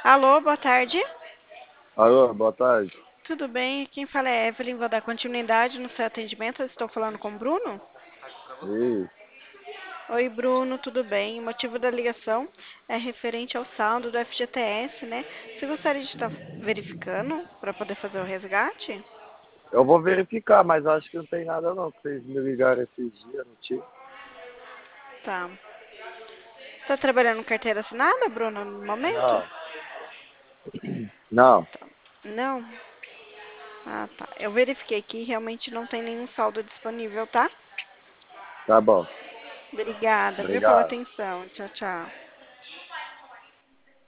Alô, boa tarde. Alô, boa tarde. Tudo bem? Quem fala é Evelyn. Vou dar continuidade no seu atendimento. Eu estou falando com o Bruno? Isso. Oi, Bruno, tudo bem? O motivo da ligação é referente ao saldo do FGTS, né? Você gostaria de estar verificando para poder fazer o resgate? Eu vou verificar, mas acho que não tem nada não, que vocês me ligaram esses dias, não tinha? Tá. Está trabalhando com carteira assinada, Bruno, no momento? Não. Não, Não? Ah, tá. Eu verifiquei que realmente não tem nenhum saldo disponível, tá? tá bom. Obrigada, viu, pela Obrigado. atenção. Tchau, tchau.